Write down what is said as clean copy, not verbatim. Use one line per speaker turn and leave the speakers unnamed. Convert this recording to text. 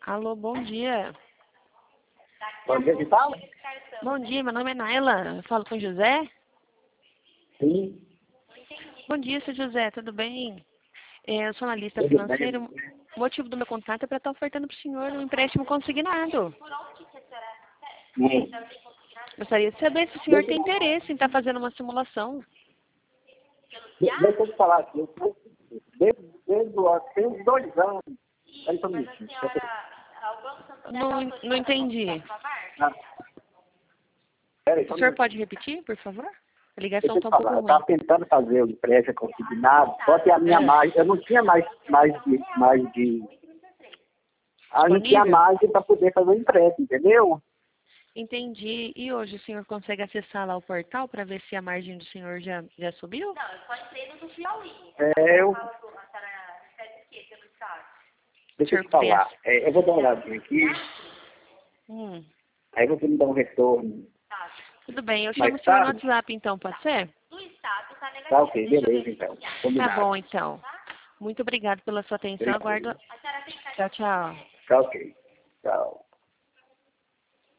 Alô, bom dia.
Bom dia, que fala?
Bom dia, meu nome é Naila. Eu falo com o José?
Sim,
Bom dia, seu José, tudo bem? Eu sou analista
tudo bem.
financeiro. O motivo do meu contato é para estar ofertando para o senhor um empréstimo consignado.
Hum.
Gostaria de saber se o senhor tem interesse em estar fazendo uma simulação.
Deixa eu te falar aqui, tem uns 2 anos. Aí, só um minutinho.
Não entendi.
Ah, peraí, só
O
um
senhor
minutinho.
pode repetir, por favor? A ligação
Deixa eu
está
te
um pouco
falar, eu
ruim.
estava tentando fazer o empréstimo consignado, só que a minha margem, eu não tinha mais de eu não tinha
Disponível?
margem para poder fazer o empréstimo, entendeu?
Entendi. E hoje o senhor consegue acessar lá o portal para ver se a margem do senhor já subiu?
É, eu,
O
deixa eu
senhor
te
tem
falar, eu vou dar uma olhadinha aqui,
Hum,
aí você me dá um retorno
tudo bem, eu chamo
mais
o senhor no
tarde.
WhatsApp então, pode ser?
Tá ok, beleza então,
Tá
combinado.
bom então. Muito obrigado pela sua atenção.
Tranquilo.
Aguardo. Tchau, tchau.
Tá ok, tchau.